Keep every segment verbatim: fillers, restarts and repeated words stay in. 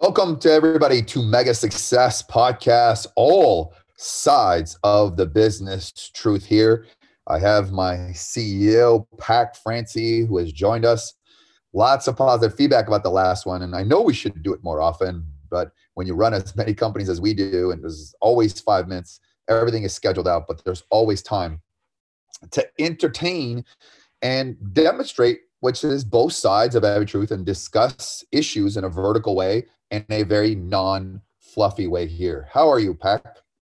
Welcome to everybody to Mega Success Podcast, all sides of the business truth here. I have my C E O, Pac Francie, who has joined us. Lots of positive feedback about the last one, and I know we should do it more often, but when you run as many companies as we do, and there's always five minutes, everything is scheduled out, but there's always time to entertain and demonstrate, which is both sides of every truth, and discuss issues in a vertical way in a very non-fluffy way here. How are you, Pac?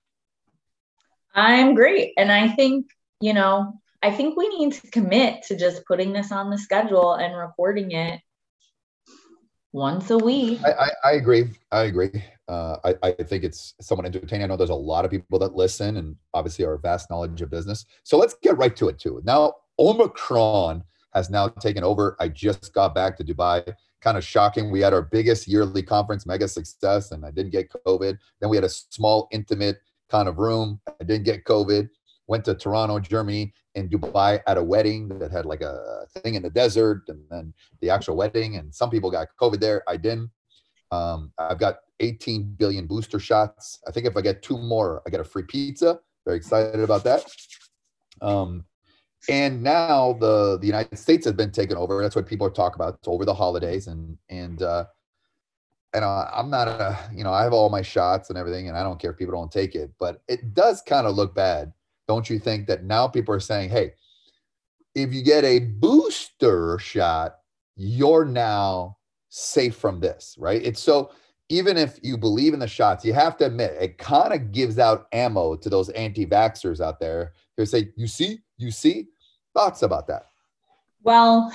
I'm great. And I think, you know, I think we need to commit to just putting this on the schedule and recording it once a week. I, I, I agree. I agree. Uh, I, I think it's somewhat entertaining. I know there's a lot of people that listen and obviously our vast knowledge of business. So let's get right to it too. Now, Omicron has now taken over. I just got back to Dubai. Kind of shocking. We had our biggest yearly conference, Mega Success, and I didn't get COVID. Then we had a small, intimate kind of room. I didn't get COVID. Went to Toronto, Germany, and Dubai at a wedding that had like a thing in the desert, and then the actual wedding. And some people got COVID there. I didn't. Um, I've got eighteen billion booster shots. I think if I get two more, I get a free pizza. Very excited about that. Um, And now the, the United States has been taken over. That's what people are talking about. It's over the holidays. And, and, uh, and uh, I'm not a, you know, I have all my shots and everything, and I don't care if people don't take it, but it does kind of look bad. Don't you think that now people are saying, hey, if you get a booster shot, you're now safe from this, right? It's so, even if you believe in the shots, you have to admit, it kind of gives out ammo to those anti-vaxxers out there who say, you see, you see. Thoughts about that? Well,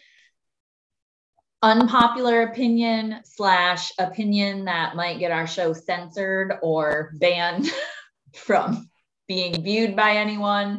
unpopular opinion slash opinion that might get our show censored or banned from being viewed by anyone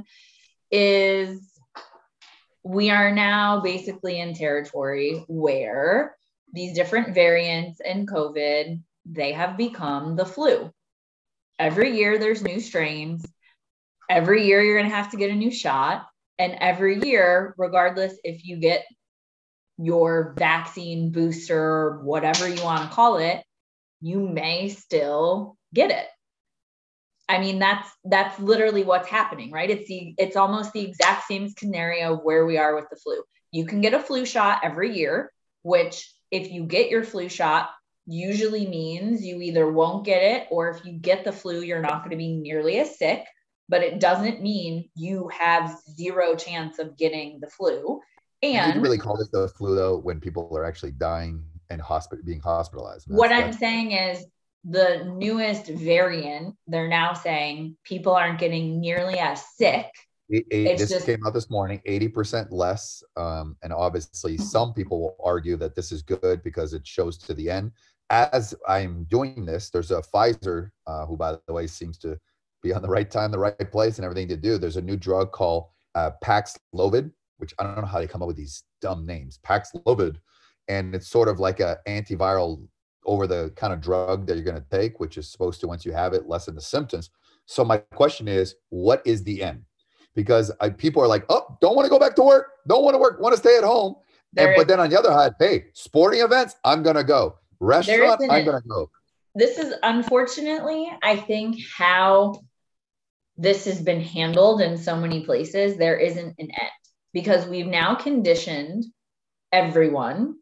is we are now basically in territory where these different variants in COVID, they have become the flu. Every year there's new strains. Every year you're going to have to get a new shot. And every year, regardless if you get your vaccine booster, whatever you want to call it, you may still get it. I mean, that's that's literally what's happening, right? It's the it's almost the exact same scenario of where we are with the flu. You can get a flu shot every year, which if you get your flu shot, usually means you either won't get it, or if you get the flu, you're not going to be nearly as sick. But it doesn't mean you have zero chance of getting the flu. And you really call it the flu though when people are actually dying and hospital being hospitalized. What I'm saying is the newest variant, they're now saying people aren't getting nearly as sick. It, it, this just came out this morning, eighty percent less. Um, and obviously some people will argue that this is good because it shows to the end. As I'm doing this, there's a Pfizer, uh, who by the way seems to be on the right time, the right place, and everything to do. There's a new drug called uh, Paxlovid, which I don't know how they come up with these dumb names, Paxlovid. And it's sort of like a antiviral over the kind of drug that you're going to take, which is supposed to, once you have it, lessen the symptoms. So my question is, what is the end? Because I, people are like, oh, don't want to go back to work. Don't want to work, want to stay at home. And, but then on the other hand, hey, sporting events, I'm going to go. Restaurant, I'm going to go. This is unfortunately, I think, how this has been handled in so many places. There isn't an end because we've now conditioned everyone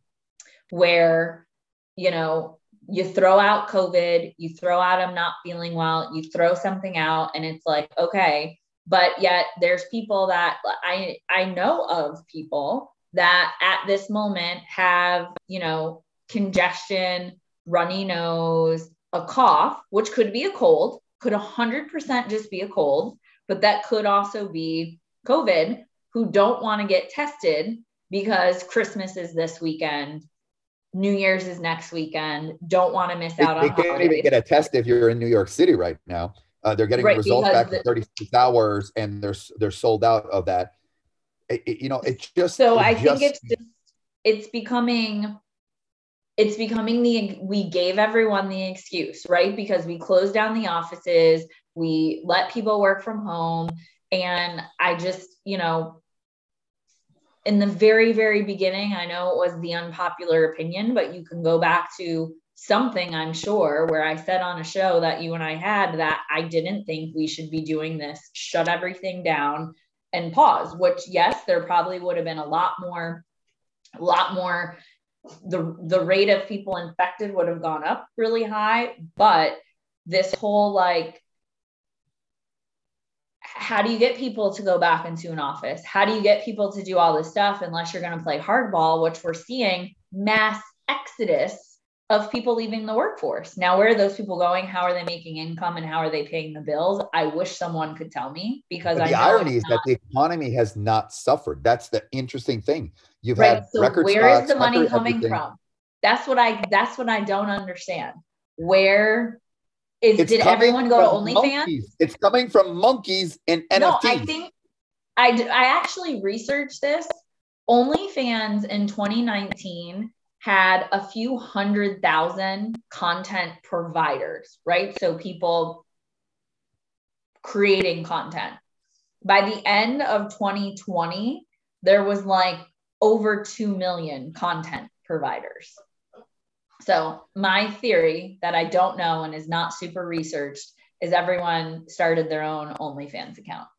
where, you know, you throw out COVID, you throw out I'm not feeling well, you throw something out and it's like, okay, but yet there's people that I, I know of people that at this moment have, you know, congestion, runny nose, a cough, which could be a cold, could one hundred percent just be a cold, but that could also be COVID, who don't want to get tested because Christmas is this weekend, New Year's is next weekend, don't want to miss out they, on They can't holidays. even get a test if you're in New York City right now. Uh, they're getting right, results back the, in thirty-six hours and they're, they're sold out of that. It, it, you know, it's just- So it I just, think it's just, it's becoming... It's becoming the, we gave everyone the excuse, right? Because we closed down the offices, we let people work from home. And I just, you know, in the very, very beginning, I know it was the unpopular opinion, but you can go back to something, I'm sure, where I said on a show that you and I had that I didn't think we should be doing this, shut everything down and pause, which yes, there probably would have been a lot more, a lot more, the, the rate of people infected would have gone up really high, but this whole like, how do you get people to go back into an office? How do you get people to do all this stuff unless you're going to play hardball, which we're seeing mass exodus of people leaving the workforce. Now, where are those people going? How are they making income and how are they paying the bills? I wish someone could tell me, because But I the know irony is it's that not. the economy has not suffered. That's the interesting thing. You've Right. had So record where is stocks, the money record coming everything. from? That's what I, that's what I don't understand. Where is, It's did coming everyone go to from OnlyFans? monkeys. It's coming from monkeys and No, N F Ts. I think I, d- I actually researched this. OnlyFans in twenty nineteen had a few hundred thousand content providers, right? So people creating content. By the end of twenty twenty, there was like over two million content providers. So my theory that I don't know and is not super researched is everyone started their own OnlyFans account.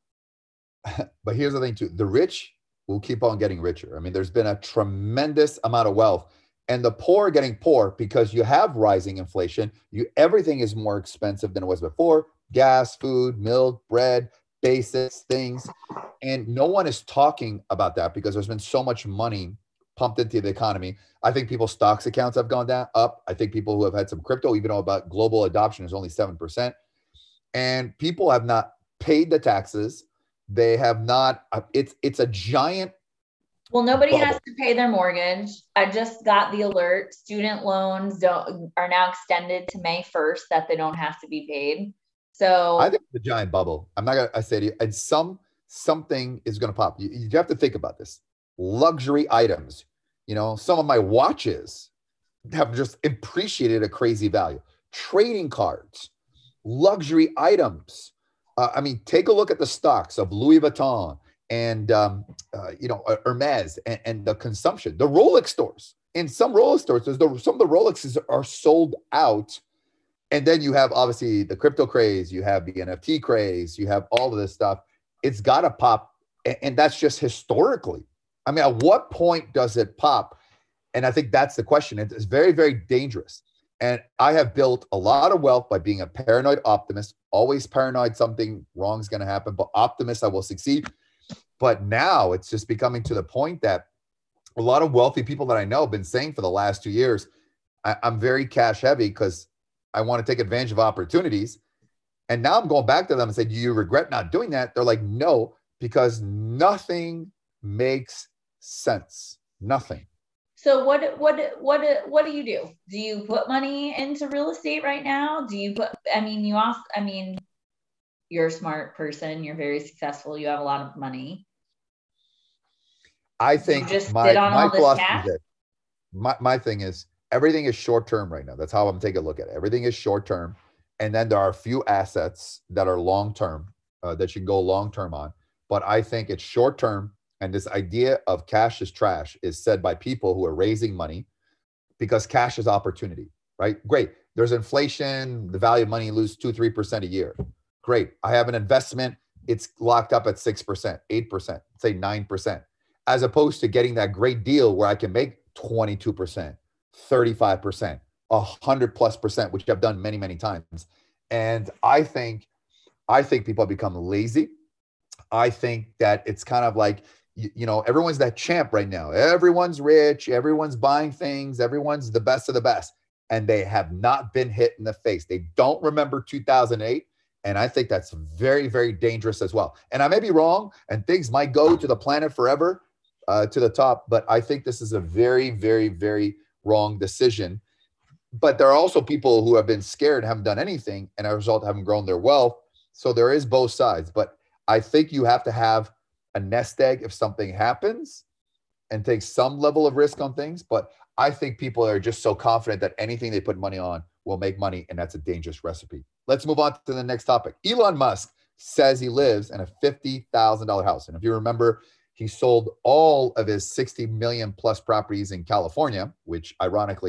But here's the thing too. The rich will keep on getting richer. I mean, there's been a tremendous amount of wealth, and the poor are getting poor because you have rising inflation. You everything is more expensive than it was before. Gas, food, milk, bread, basics, things. And no one is talking about that because there's been so much money pumped into the economy. I think people's stocks accounts have gone down up. I think people who have had some crypto, even though about global adoption is only seven percent. And people have not paid the taxes. They have not, it's it's a giant. Well, nobody bubble. has to pay their mortgage. I just got the alert. Student loans don't are now extended to May first that they don't have to be paid. So I think it's a giant bubble. I'm not gonna I say to you, and some something is gonna pop. You, you have to think about this. Luxury items, you know, some of my watches have just appreciated a crazy value. Trading cards, luxury items. Uh, I mean, take a look at the stocks of Louis Vuitton and um, uh, you know Hermes and, and the consumption. The Rolex stores. In some Rolex stores, there's the, some of the Rolexes are sold out. And then you have obviously the crypto craze, you have the N F T craze, you have all of this stuff. It's got to pop. And, and that's just historically. I mean, at what point does it pop? And I think that's the question. It's very, very dangerous. And I have built a lot of wealth by being a paranoid optimist, always paranoid something wrong is going to happen, but optimist, I will succeed. But now it's just becoming to the point that a lot of wealthy people that I know have been saying for the last two years, I, I'm very cash heavy because I want to take advantage of opportunities. And now I'm going back to them and say, do you regret not doing that? They're like, no, because nothing makes sense. Nothing. So what what what what do you do? Do you put money into real estate right now? Do you put I mean you also I mean you're a smart person, you're very successful, you have a lot of money. I think you just my sit on my all this philosophy cash? is that my, my thing is everything is short term right now. That's how I'm taking a look at it. Everything is short term. And then there are a few assets that are long term uh, that you can go long term on. But I think it's short term. And this idea of cash is trash is said by people who are raising money because cash is opportunity, right? Great. There's inflation, the value of money lose two, three percent a year. Great. I have an investment. It's locked up at six percent, eight percent, say nine percent, as opposed to getting that great deal where I can make twenty-two percent, thirty-five percent, a hundred plus percent, which I've done many, many times. And I think, I think people have become lazy. I think that it's kind of like, you, you know, everyone's that champ right now. Everyone's rich. Everyone's buying things. Everyone's the best of the best. And they have not been hit in the face. They don't remember two thousand eight. And I think that's very, very dangerous as well. And I may be wrong, and things might go to the planet forever, uh, to the top. But I think this is a very, very, very wrong decision. But there are also people who have been scared, haven't done anything, and as a result, haven't grown their wealth. So there is both sides. But I think you have to have a nest egg if something happens and take some level of risk on things. But I think people are just so confident that anything they put money on will make money, and that's a dangerous recipe. Let's move on to the next topic. Elon Musk says he lives in a fifty thousand dollars house. And if you remember, he sold all of his sixty million plus properties in California, which ironically,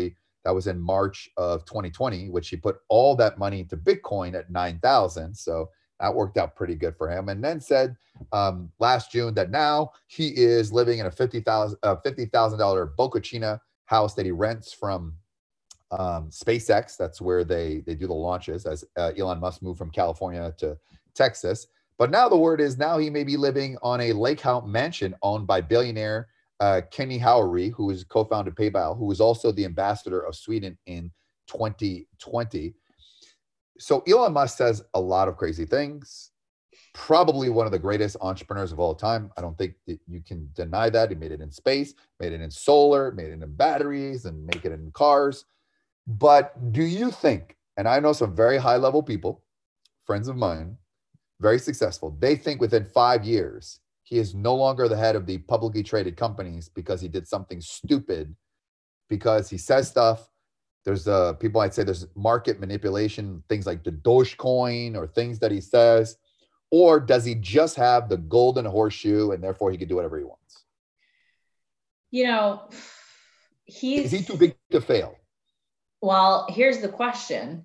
That was in March of twenty twenty, which he put all that money into Bitcoin at nine thousand. So that worked out pretty good for him. And then said um, last June that now he is living in a fifty thousand dollars uh, fifty thousand dollars Boca China house that he rents from um, SpaceX. That's where they, they do the launches, as uh, Elon Musk moved from California to Texas. But now the word is now he may be living on a lake house mansion owned by billionaire uh, Kenny Howery, who is co-founded PayPal, who is also the ambassador of Sweden in twenty twenty. So Elon Musk says a lot of crazy things. Probably one of the greatest entrepreneurs of all time. I don't think that you can deny that. He made it in space, made it in solar, made it in batteries, and make it in cars. But do you think, and I know some very high level people, friends of mine, very successful, they think within five years, he is no longer the head of the publicly traded companies because he did something stupid, because he says stuff. There's uh, people might say there's market manipulation, things like the Dogecoin or things that he says, or does he just have the golden horseshoe and therefore he can do whatever he wants? You know, he's... Is he too big to fail? Well, here's the question.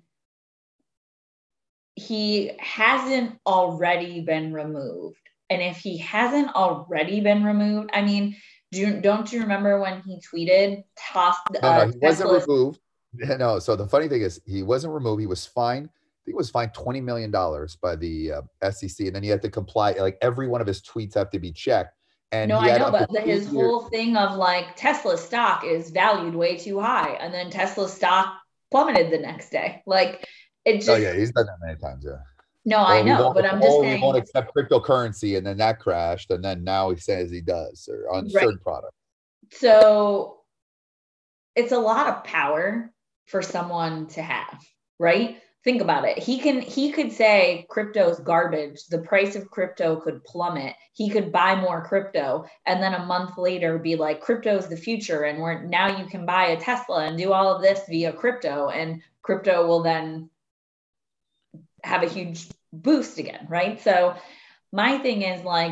He hasn't already been removed. And if he hasn't already been removed, I mean, do you, don't you remember when he tweeted, tossed No, uh, no, he wasn't Tesla's- removed. No, so the funny thing is he wasn't removed. He was fined. I think he was fined twenty million dollars by the uh, S E C. And then he had to comply. Like every one of his tweets have to be checked. And no, he I had know, up but to the, two his years- whole thing of like Tesla stock is valued way too high. And then Tesla stock plummeted the next day. Like it just, Oh yeah, he's done that many times, yeah. no, I Or we know, won't- but I'm just or saying. we won't accept cryptocurrency, and then that crashed, and then now he says he does, or on Right. certain products. So it's a lot of power for someone to have, right? Think about it. He can, he could say crypto's garbage. The price of crypto could plummet. He could buy more crypto. And then a month later be like, crypto's the future. And we're now you can buy a Tesla and do all of this via crypto. And crypto will then have a huge boost again, right? So my thing is like,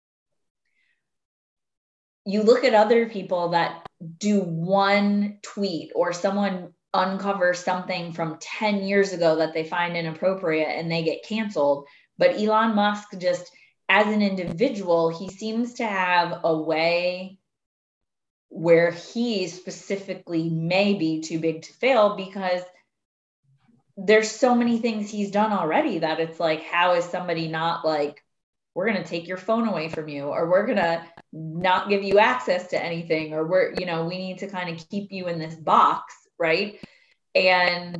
you look at other people that do one tweet or someone uncover something from ten years ago that they find inappropriate and they get canceled. But Elon Musk, just as an individual, he seems to have a way where he specifically may be too big to fail, because there's so many things he's done already that it's like, how is somebody not like, we're going to take your phone away from you, or we're going to not give you access to anything, or we're, you know, we need to kind of keep you in this box. Right. And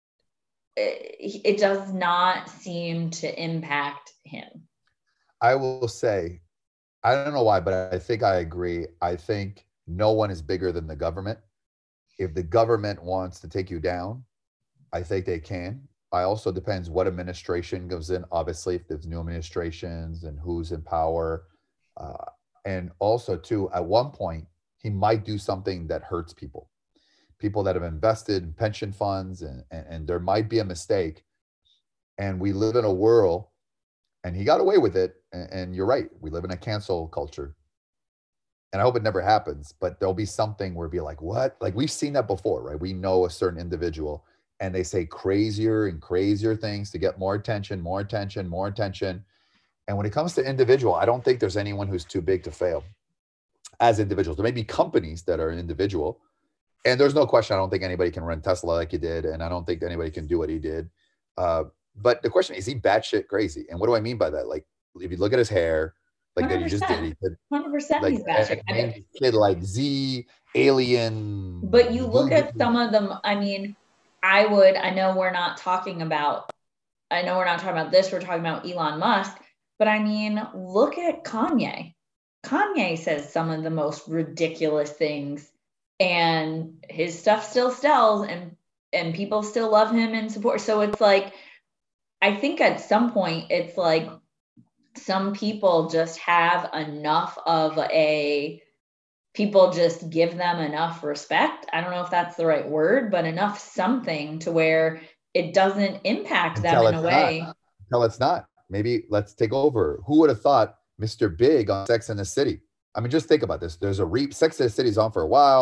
it, it does not seem to impact him. I will say, I don't know why, but I think I agree. I think no one is bigger than the government. If the government wants to take you down, I think they can. I also depends what administration goes in, obviously, if there's new administrations and who's in power. Uh, and also, too, at one point, he might do something that hurts people. People that have invested in pension funds, and, and, and there might be a mistake. And we live in a world, and he got away with it. And, and you're right, we live in a cancel culture. And I hope it never happens, but there'll be something where it'll be like, what? Like we've seen that before, right? We know a certain individual and they say crazier and crazier things to get more attention, more attention, more attention. And when it comes to individual, I don't think there's anyone who's too big to fail as individuals. There may be companies that are individual. And there's no question, I don't think anybody can run Tesla like he did. And I don't think anybody can do what he did. Uh, but the question is, is he batshit crazy? And what do I mean by that? Like, if you look at his hair, like that he just did, he could, one hundred percent like, he's batshit. I mean, kid like Z, Alien. but you look at some of them, I mean, I would, I know we're not talking about, I know we're not talking about this, we're talking about Elon Musk, but I mean, look at Kanye. Kanye says some of the most ridiculous things, and his stuff still sells, and and people still love him and support. So it's like, I think at some point it's like some people just have enough of a, people just give them enough respect. I don't know if that's the right word, but enough something to where it doesn't impact them in a way. No, it's not. Maybe let's take over. Who would have thought Mister Big on Sex and the City? I mean, just think about this. There's a re Sex and the City's on for a while.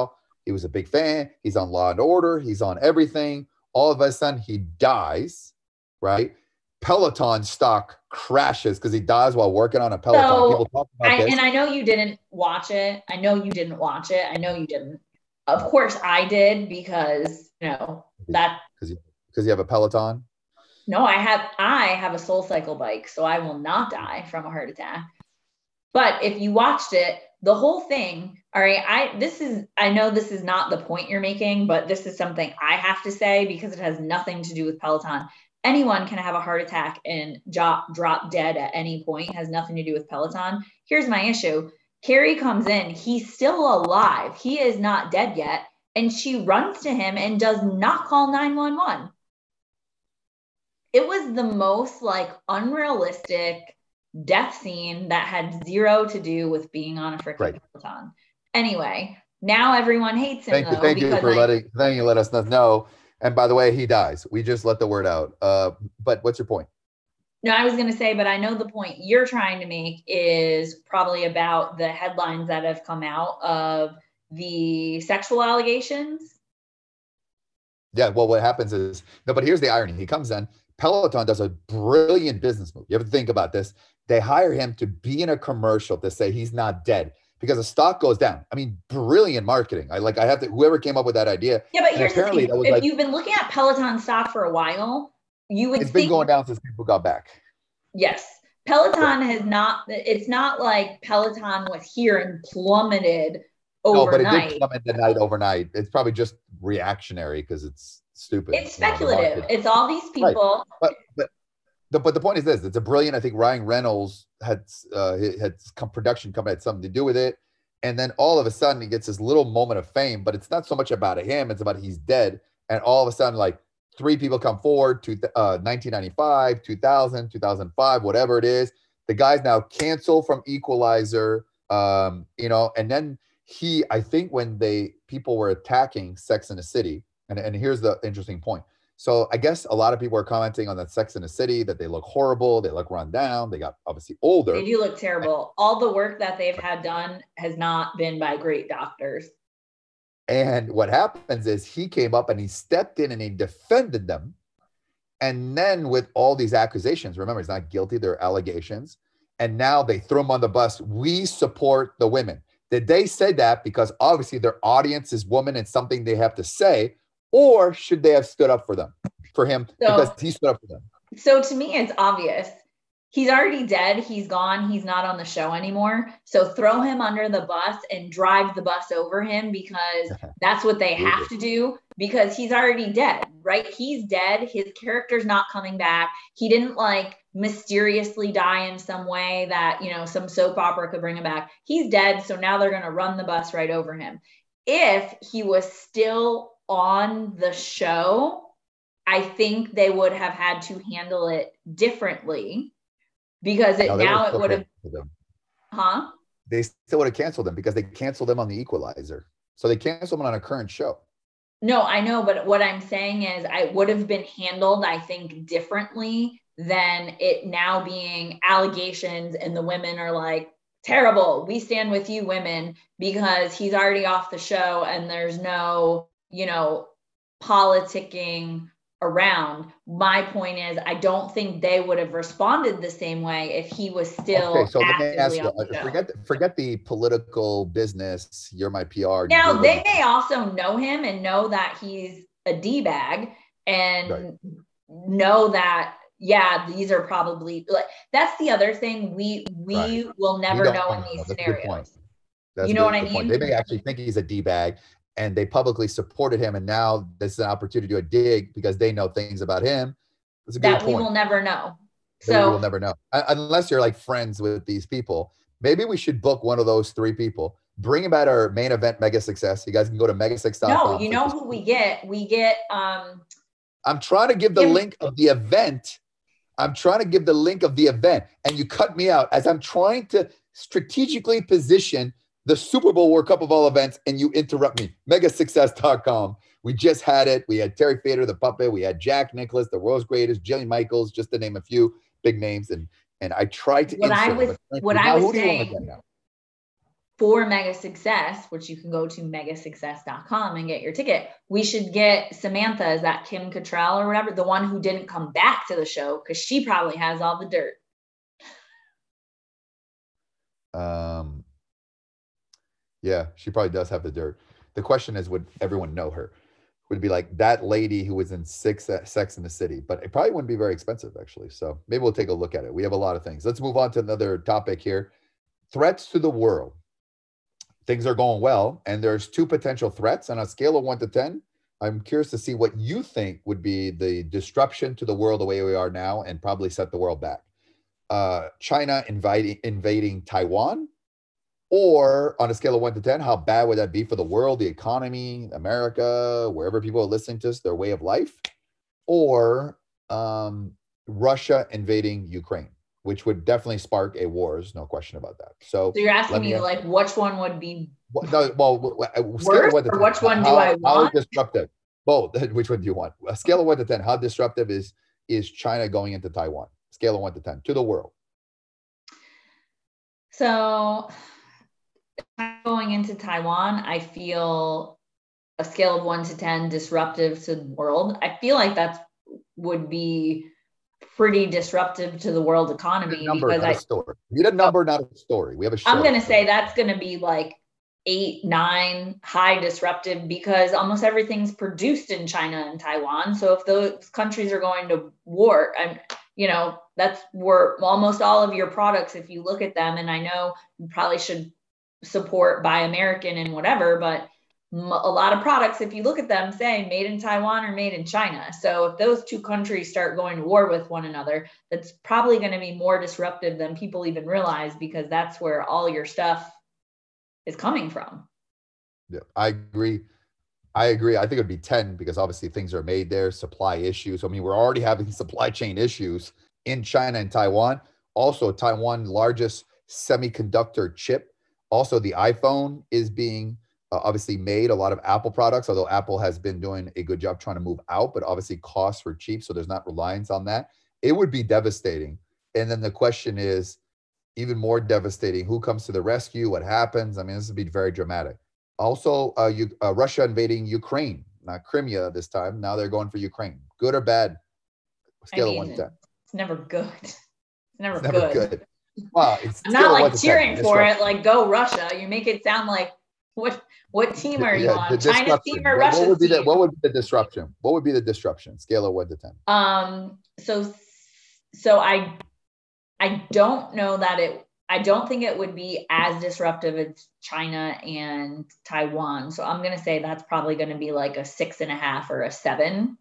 He was a big fan. He's on Law and Order. He's on everything. All of a sudden, he dies, right? Peloton stock crashes because he dies while working on a Peloton. So, People talk about I, this. and I know you didn't watch it. I know you didn't watch it. I know you didn't. Of course I did because, you know, that. Because you, because you have a Peloton? No, I have, I have a SoulCycle bike, so I will not die from a heart attack. But if you watched it, the whole thing, all right, I, this is, I know this is not the point you're making, but this is something I have to say because it has nothing to do with Peloton. Anyone can have a heart attack and drop, drop dead at any point. It has nothing to do with Peloton. Here's my issue. Carrie comes in. He's still alive. He is not dead yet. And she runs to him and does not call nine one one. It was the most like unrealistic death scene that had zero to do with being on a freaking right. Peloton. Anyway, now everyone hates him. Thank though, you, thank you for I, letting, letting you let us know. And by the way, he dies. We just let the word out. Uh, but what's your point? No, I was going to say, but I know the point you're trying to make is probably about the headlines that have come out of the sexual allegations. Yeah, well, what happens is, no, but here's the irony. He comes in, Peloton does a brilliant business move. You ever think about this? They hire him to be in a commercial to say he's not dead because the stock goes down. I mean, brilliant marketing. I like, I have to, whoever came up with that idea. Yeah, but here's the thing. If like, you've been looking at Peloton stock for a while, you would it's think, been going down since people got back. Yes. Peloton has not, it's not like Peloton was here and plummeted overnight. No, but it did plummet the night overnight. It's probably just reactionary because it's stupid. It's speculative. You know, it's all these people. Right. But, but, the, but the point is this, it's a brilliant, I think Ryan Reynolds had, uh, had some production company had something to do with it. And then all of a sudden he gets this little moment of fame, but it's not so much about him. It's about he's dead. And all of a sudden, like, three people come forward to uh, nineteen ninety-five, two thousand, two thousand five, whatever it is. The guy's now canceled from Equalizer, um, you know, and then he, I think when they, people were attacking Sex and the City, and, and here's the interesting point. So I guess a lot of people are commenting on that Sex and the City, that they look horrible, they look run down, they got obviously older. They do look terrible. All the work that they've had done has not been by great doctors. And what happens is he came up and he stepped in and he defended them. And then with all these accusations, remember, he's not guilty, they're allegations. And now they throw him on the bus. We support the women. Did they say that because obviously their audience is women and something they have to say? Or should they have stood up for them, for him, so, because he stood up for them? So to me, it's obvious. He's already dead. He's gone. He's not on the show anymore. So throw him under the bus and drive the bus over him because that's what they have to do because he's already dead, right? He's dead. His character's not coming back. He didn't like mysteriously die in some way that, you know, some soap opera could bring him back. He's dead. So now they're going to run the bus right over him. If he was still on the show, I think they would have had to handle it differently. Because it, no, now it would have, huh? They still would have canceled them because they canceled them on the Equalizer. So they canceled them on a current show. No, I know. But what I'm saying is I would have been handled, I think, differently than it now being allegations and the women are like, terrible. We stand with you women because he's already off the show and there's no, you know, politicking around. My point is, I don't think they would have responded the same way if he was still okay, so actively let me ask you, on the show. Forget, forget the political business. You're my P R. Now, they may also know him and know that he's a D-bag and right. know that, yeah, these are probably, like, that's the other thing. We we right. will never know in these know. scenarios. You know what I mean? Point. They may actually think he's a D-bag. And they publicly supported him, and now this is an opportunity to do a dig because they know things about him. That's a good that point. we will never know. So that we will never know uh, unless you're like friends with these people. Maybe we should book one of those three people. Bring him at our main event, Mega Success. You guys can go to mega six dot com. No, you know who we get? We get. um I'm trying to give the give link of the event. I'm trying to give the link of the event, and you cut me out as I'm trying to strategically position the Super Bowl World Cup of all events, and you interrupt me. mega success dot com. We just had it. We had Terry Fader, the puppet. We had Jack Nicklaus, the world's greatest, Jillian Michaels, just to name a few big names. And and I tried to what insert I was them, what now, I was who saying do you want to get now? for Mega Success, which you can go to mega success dot com and get your ticket, we should get Samantha, is that Kim Cattrall or whatever, the one who didn't come back to the show, because she probably has all the dirt. Um, yeah, she probably does have the dirt. The question is, would everyone know her? Would it be like that lady who was in six Sex in the City? But it probably wouldn't be very expensive, actually. So maybe we'll take a look at it. We have a lot of things. Let's move on to another topic here. Threats to the world. Things are going well, and there's two potential threats on a scale of one to ten. I'm curious to see what you think would be the disruption to the world the way we are now and probably set the world back. Uh, China invading, invading Taiwan, or on a scale of one to ten, how bad would that be for the world, the economy, America, wherever people are listening to us, their way of life, or um, Russia invading Ukraine, which would definitely spark a war. There's no question about that. So, so you're asking me, like, which one would be well, no, well, worse, or ten, which one how, do I want? How disruptive? Both. Which one do you want? A scale of one to ten, how disruptive is is China going into Taiwan? Scale of one to ten to the world. So going into Taiwan, I feel a scale of one to ten disruptive to the world. I feel like that would be pretty disruptive to the world economy. Number, because not I, a story. We need a number, oh, not a story. We have a show. I'm going to say that's going to be like eight, nine, high disruptive, because almost everything's produced in China and Taiwan. So if those countries are going to war, and you know, that's where almost all of your products, if you look at them, and I know you probably should support Buy American and whatever, but a lot of products, if you look at them, say made in Taiwan or made in China. So if those two countries start going to war with one another, that's probably going to be more disruptive than people even realize, because that's where all your stuff is coming from. Yeah, I agree. I agree. I think it'd be ten, because obviously things are made there, supply issues. I mean, we're already having supply chain issues in China and Taiwan. Also, Taiwan, largest semiconductor chip. Also, the iPhone is being uh, obviously made, a lot of Apple products, although Apple has been doing a good job trying to move out, but obviously costs were cheap, so there's not reliance on that. It would be devastating. And then the question is, even more devastating, who comes to the rescue? What happens? I mean, this would be very dramatic. Also, uh, you, uh, Russia invading Ukraine, not Crimea this time. Now they're going for Ukraine. Good or bad? Scale I mean, of one to ten. It's never good. It's never, it's never good. good. Well, it's I'm not like cheering for it. Like, go Russia. You make it sound like, what what team are you yeah, on? China's team or what, Russia's what would be team? The, what would be the disruption? What would be the disruption? Scale of one to ten. Um. So, so I, I don't know that it. I don't think it would be as disruptive as China and Taiwan. So I'm going to say that's probably going to be like a six and a half or a seven.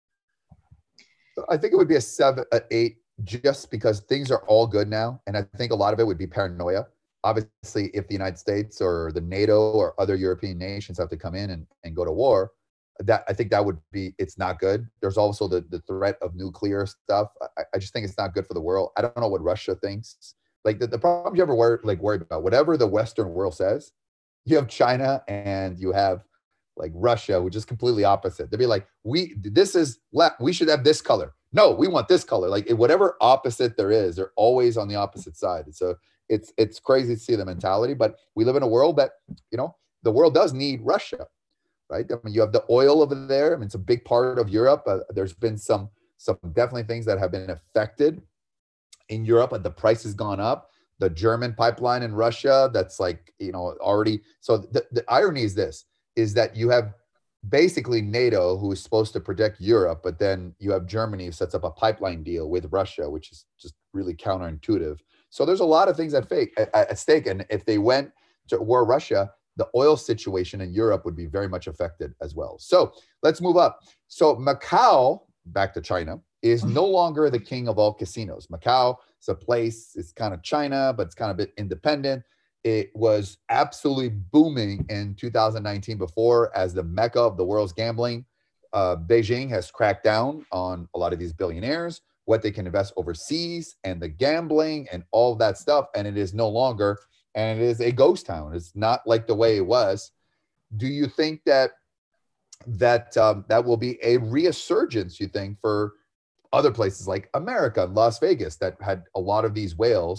I think it would be a seven, an eight, just because things are all good now. And I think a lot of it would be paranoia. Obviously, if the United States or the NATO or other European nations have to come in and, and go to war, that I think that would be, it's not good. There's also the, the threat of nuclear stuff. I, I just think it's not good for the world. I don't know what Russia thinks. Like the, the problem you ever worry, like worried about, whatever the Western world says, you have China and you have like Russia, which is completely opposite. They'd be like, we, this is left. We should have this color. No, we want this color. Like whatever opposite there is, they're always on the opposite side. So it's, it's crazy to see the mentality, but we live in a world that, you know, the world does need Russia, right? I mean, you have the oil over there. I mean, it's a big part of Europe. Uh, there's been some, some definitely things that have been affected in Europe, and the price has gone up. The German pipeline in Russia, that's like, you know, already. So the, the irony is this, is that you have basically NATO, who is supposed to protect Europe, but then you have Germany who sets up a pipeline deal with Russia, which is just really counterintuitive. So there's a lot of things at, fake, at, at stake. And if they went to war Russia, the oil situation in Europe would be very much affected as well. So let's move up. So Macau, back to China, is no longer the king of all casinos. Macau is a place, it's kind of China, but it's kind of a bit independent. It was absolutely booming in two thousand nineteen before as the mecca of the world's gambling. Uh, Beijing has cracked down on a lot of these billionaires, what they can invest overseas and the gambling and all of that stuff. And it is no longer, and it is a ghost town. It's not like the way it was. Do you think that that um, that will be a resurgence, you think, for other places like America, Las Vegas, that had a lot of these whales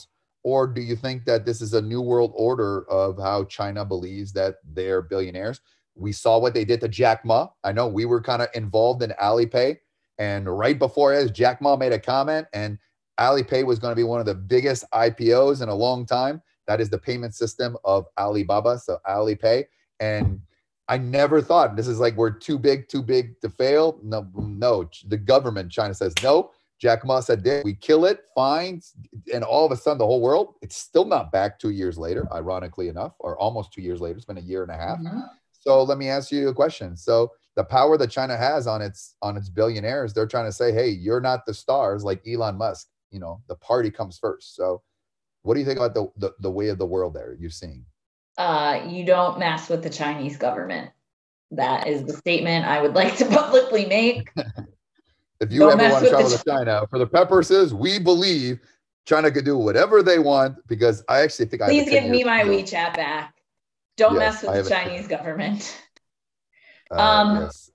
Or do you think that this is a new world order of how China believes that they're billionaires? We saw what they did to Jack Ma. I know we were kind of involved in Alipay. And right before it, Jack Ma made a comment, and Alipay was going to be one of the biggest I P Os in a long time. That is the payment system of Alibaba, so Alipay. And I never thought this is like we're too big, too big to fail. No, no. The government, China says no. Jack Ma said, we kill it, fine. And all of a sudden, the whole world, it's still not back two years later, ironically enough, or almost two years later. It's been a year and a half. Mm-hmm. So let me ask you a question. So the power that China has on its on its billionaires, they're trying to say, hey, you're not the stars like Elon Musk. You know, the party comes first. So what do you think about the the, the way of the world there you're seeing? Uh, you don't mess with the Chinese government. That is the statement I would like to publicly make. If you don't ever want to travel to China, for the purposes, we believe China could do whatever they want, because I actually think Please I give me my deal. WeChat back. Don't yes, mess with the Chinese government. Uh, um, yes.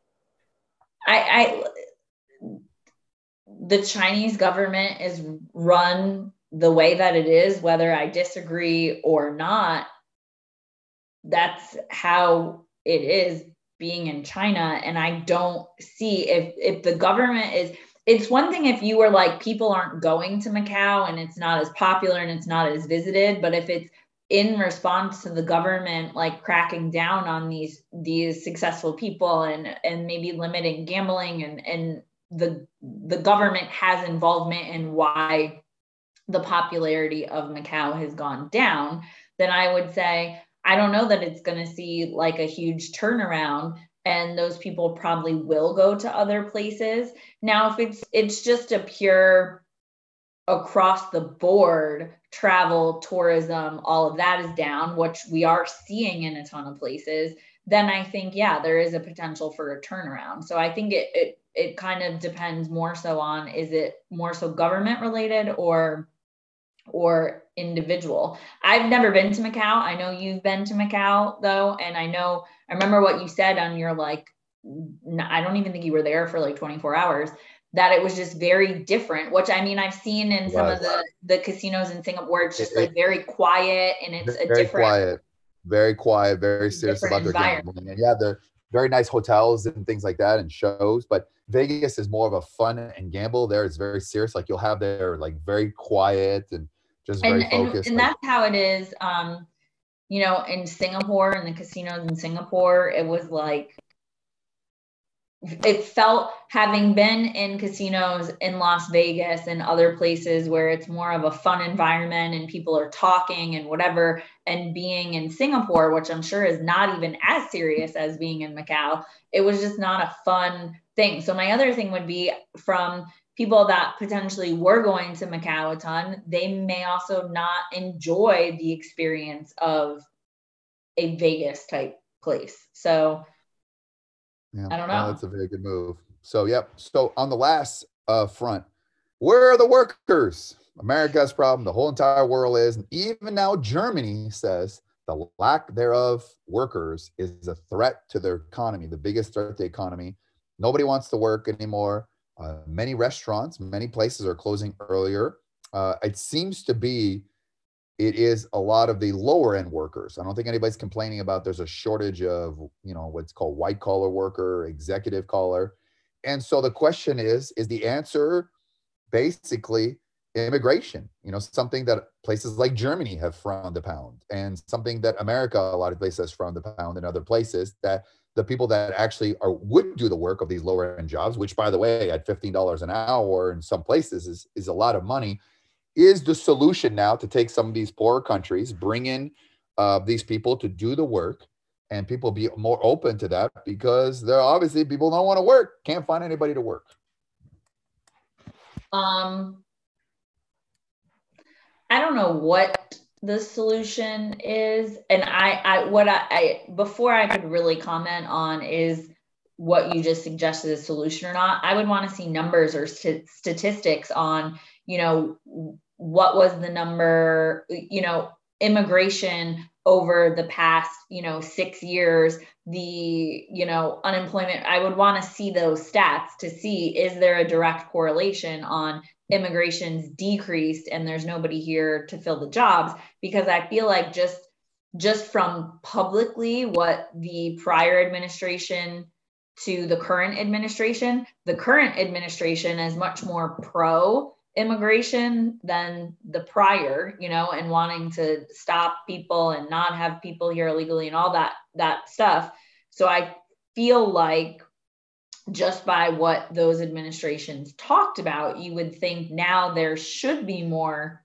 I, I, the Chinese government is run the way that it is, whether I disagree or not. That's how it is being in China. And I don't see if, if the government is, it's one thing if you were like, people aren't going to Macau and it's not as popular and it's not as visited, but if it's in response to the government, like cracking down on these, these successful people and, and maybe limiting gambling, and, and the, the government has involvement in why the popularity of Macau has gone down, then I would say, I don't know that it's going to see like a huge turnaround, and those people probably will go to other places. Now, if it's it's just a pure across the board travel, tourism, all of that is down, which we are seeing in a ton of places, then I think, yeah, there is a potential for a turnaround. So I think it it it kind of depends more so on, is it more so government related or or individual. I've never been to Macau. I know you've been to Macau though. And I know, I remember what you said on your, like, I don't even think you were there for like twenty-four hours, that it was just very different, which I mean, I've seen in some of the, the casinos in Singapore, it's just it, like very quiet, and it's a very different, quiet, very quiet, very serious about their gambling. And yeah, they're very nice hotels and things like that and shows, but Vegas is more of a fun and gamble. There it's very serious. Like you'll have their like very quiet and just very and, focused. And, and like, that's how it is. Um, you know, in Singapore, in the casinos in Singapore, it was like, it felt, having been in casinos in Las Vegas and other places where it's more of a fun environment and people are talking and whatever, and being in Singapore, which I'm sure is not even as serious as being in Macau, it was just not a fun thing. So my other thing would be, from people that potentially were going to Macau a ton, they may also not enjoy the experience of a Vegas type place. So yeah, I don't know. well, that's a very good move. So, yep. So on the last uh, front, where are the workers? America's problem. The whole entire world is. And even now, Germany says the lack thereof workers is a threat to their economy, the biggest threat to the economy. Nobody wants to work anymore. Uh, many restaurants, many places are closing earlier. Uh, it seems to be, it is a lot of the lower end workers. I don't think anybody's complaining about there's a shortage of, you know, what's called white collar worker, executive collar. And so the question is, is the answer basically immigration? You know, something that places like Germany have frowned upon, and something that America, a lot of places, has frowned upon in other places, that the people that actually are would do the work of these lower end jobs, which by the way, at fifteen dollars an hour in some places is, is a lot of money, is the solution now to take some of these poorer countries, bring in uh, these people to do the work, and people be more open to that, because there are obviously people don't want to work, can't find anybody to work. Um, I don't know what the solution is. And I, I what I, I, before I could really comment on is what you just suggested a solution or not, I would want to see numbers or st- statistics on, you know, what was the number, you know, immigration over the past, you know, six years, the, you know, unemployment. I would want to see those stats to see, is there a direct correlation on immigration's decreased and there's nobody here to fill the jobs, because I feel like just just from publicly what the prior administration to the current administration, the current administration is much more pro immigration than the prior, you know, and wanting to stop people and not have people here illegally and all that that stuff. So I feel like just by what those administrations talked about, you would think now there should be more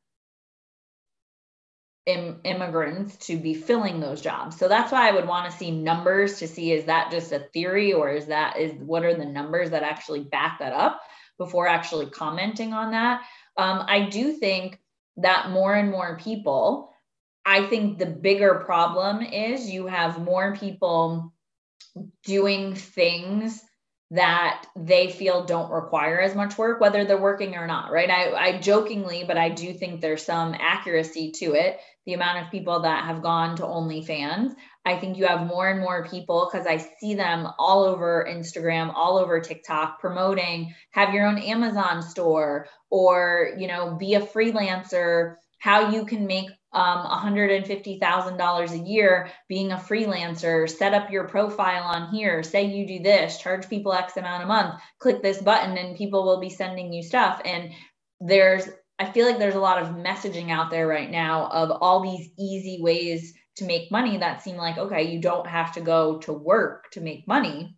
im- immigrants to be filling those jobs. So that's why I would want to see numbers to see, is that just a theory, or is that is what are the numbers that actually back that up before actually commenting on that. Um, I do think that more and more people, I think the bigger problem is you have more people doing things that they feel don't require as much work, whether they're working or not, right? I, I jokingly, but I do think there's some accuracy to it. The amount of people that have gone to OnlyFans, I think you have more and more people, because I see them all over Instagram, all over TikTok, promoting, have your own Amazon store, or, you know, be a freelancer, how you can make um, one hundred fifty thousand dollars a year being a freelancer, set up your profile on here, say you do this, charge people X amount a month, click this button and people will be sending you stuff. And there's, I feel like there's a lot of messaging out there right now of all these easy ways to make money that seem like, okay, you don't have to go to work to make money,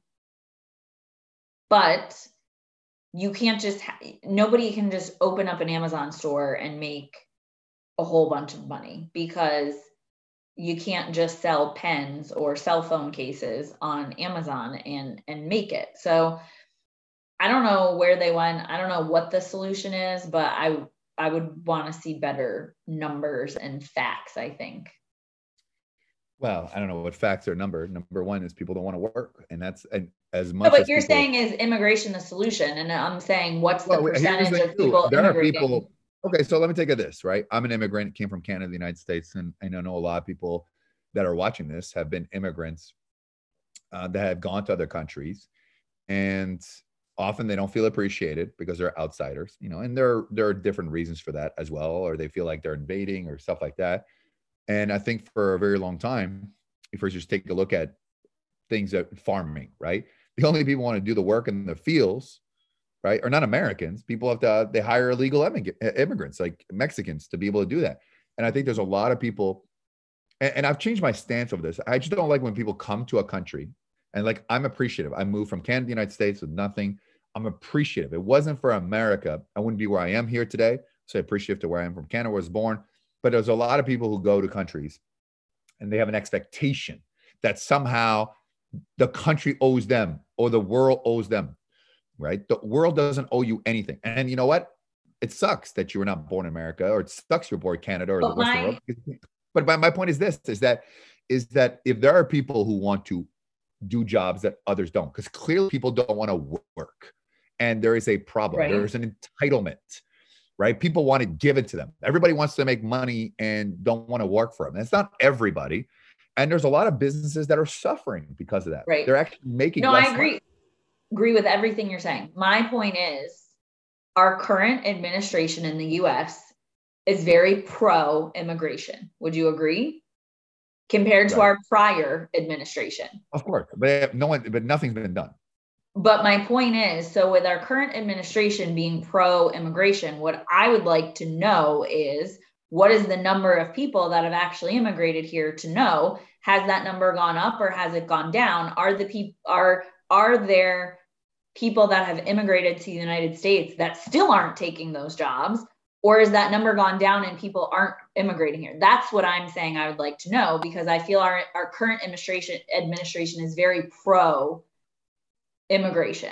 but you can't just, ha- nobody can just open up an Amazon store and make a whole bunch of money, because you can't just sell pens or cell phone cases on Amazon and and make it. So I don't know where they went. I don't know what the solution is, but I I would want to see better numbers and facts, I think. Well, I don't know what facts are. Number number one is people don't want to work, and that's and as No, much but as you're people, saying is immigration the solution, and I'm saying what's the well, here's the percentage thing of too. people There are immigrating? people. Okay, so let me take it this, right? I'm an immigrant, came from Canada, the United States, and I know a lot of people that are watching this have been immigrants uh, that have gone to other countries, and often they don't feel appreciated because they're outsiders, you know, and there there are different reasons for that as well, or they feel like they're invading or stuff like that. And I think for a very long time, if we just take a look at things that farming, right? The only people want to do the work in the fields, right, are not Americans. People have to, they hire illegal immigrants like Mexicans to be able to do that. And I think there's a lot of people, and, and I've changed my stance over this. I just don't like when people come to a country and like, I'm appreciative. I moved from Canada to the United States with nothing. I'm appreciative. It wasn't for America, I wouldn't be where I am here today. So appreciative to where I am from Canada, where I was born. But there's a lot of people who go to countries and they have an expectation that somehow the country owes them or the world owes them, right? The world doesn't owe you anything. And you know what? It sucks that you were not born in America, or it sucks you're born in Canada or But the Western my world. But my, my point is this, is that, is that if there are people who want to do jobs that others don't, because clearly people don't want to work, and there is a problem. right. There's an entitlement, right? People want to give it to them. Everybody wants to make money and don't want to work for them. That's not everybody. And there's a lot of businesses that are suffering because of that. Right. They're actually making No, less I agree. money. Agree with everything you're saying. My point is, our current administration in the U S is very pro immigration. Would you agree? Compared to Right. our prior administration. Of course, but no one, but nothing's been done. But my point is, so with our current administration being pro immigration, what I would like to know is, what is the number of people that have actually immigrated here, to know, has that number gone up or has it gone down? Are the people, are, are there people that have immigrated to the United States that still aren't taking those jobs? Or is that number gone down and people aren't immigrating here? That's what I'm saying I would like to know, because I feel our, our current administration administration is very pro immigration.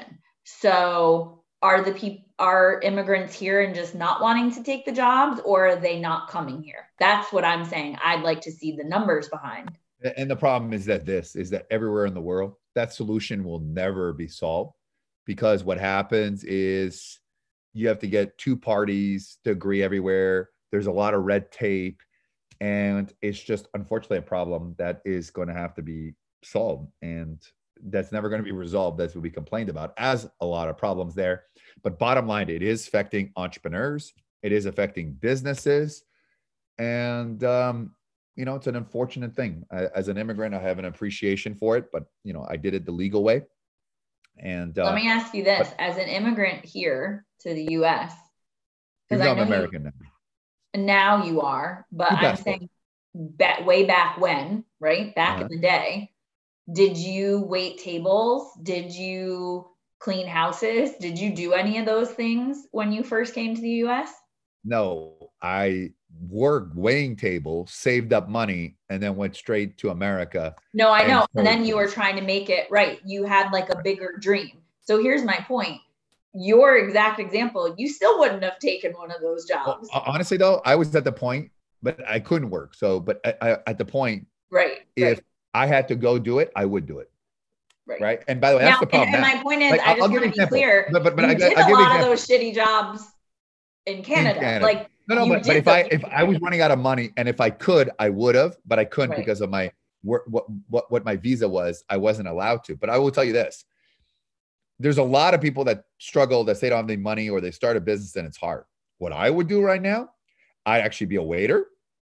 So are the people, are immigrants here and just not wanting to take the jobs, or are they not coming here? That's what I'm saying I'd like to see the numbers behind. And the problem is that this is that everywhere in the world, that solution will never be solved, because what happens is you have to get two parties to agree everywhere. There's a lot of red tape, and it's just unfortunately a problem that is going to have to be solved. And that's never going to be resolved. That's what we complained about, as a lot of problems there. But bottom line, it is affecting entrepreneurs. It is affecting businesses. And, um, you know, it's an unfortunate thing. I, as an immigrant, I have an appreciation for it, but, you know, I did it the legal way. And uh, let me ask you this, but, as an immigrant here to the U S, because I'm American you, now. Now you are, but I'm saying back, way back when, right? Back uh-huh. in the day, did you wait tables? Did you clean houses? Did you do any of those things when you first came to the U S? No, I worked waiting tables, saved up money, and then went straight to America. No, I know. And, and then you were trying to make it right. You had like a bigger dream. So here's my point. Your exact example, you still wouldn't have taken one of those jobs. Well, honestly, though, I was at the point, but I couldn't work. So, but I, I, at the point, right? If right. I had to go do it, I would do it. Right. Right. And by the way, that's now, the problem. And, and my point is, like, I just want to be clear. But, but, but you I, did I'll a lot of those shitty jobs in Canada. In Canada. Like, no, no, but, but if I if I was running out of money, and if I could, I would have, but I couldn't right. because of my what what what my visa was. I wasn't allowed to. But I will tell you this: there's a lot of people that struggle, that say they don't have any money, or they start a business and it's hard. What I would do right now, I'd actually be a waiter,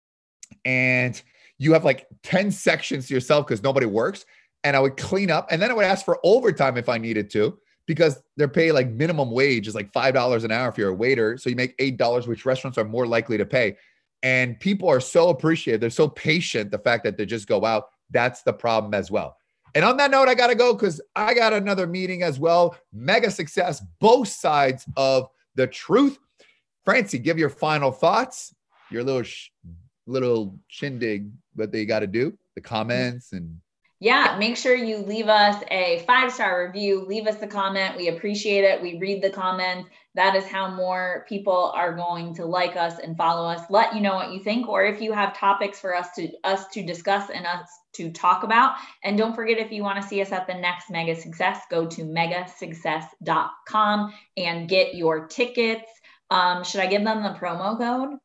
and you have like ten sections to yourself because nobody works. And I would clean up, and then I would ask for overtime if I needed to, because they're paying like minimum wage is like five dollars an hour if you're a waiter. So you make eight dollars, which restaurants are more likely to pay. And people are so appreciative. They're so patient. The fact that they just go out, that's the problem as well. And on that note, I got to go because I got another meeting as well. Mega success, both sides of the truth. Francie, give your final thoughts, your little, sh- little shindig, what they got to do, the comments and yeah, make sure you leave us a five-star review. Leave us a comment. We appreciate it. We read the comments. That is how more people are going to like us and follow us. Let you know what you think, or if you have topics for us to us to discuss and us to talk about. And don't forget, if you want to see us at the next Mega Success, go to mega success dot com and get your tickets. Um, should I give them the promo code?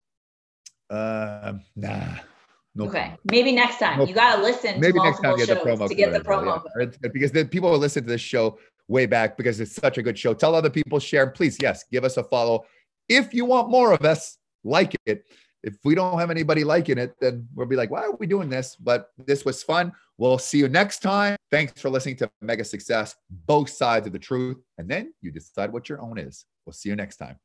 Uh, nah. No okay, problem. Maybe next time. No, you got to listen to multiple shows the to get the promo code. Well, yeah. Because the people will listen to this show way back because it's such a good show. Tell other people, share. Please, yes, give us a follow. If you want more of us, like it. If we don't have anybody liking it, then we'll be like, why are we doing this? But this was fun. We'll see you next time. Thanks for listening to Mega Success, both sides of the truth. And then you decide what your own is. We'll see you next time.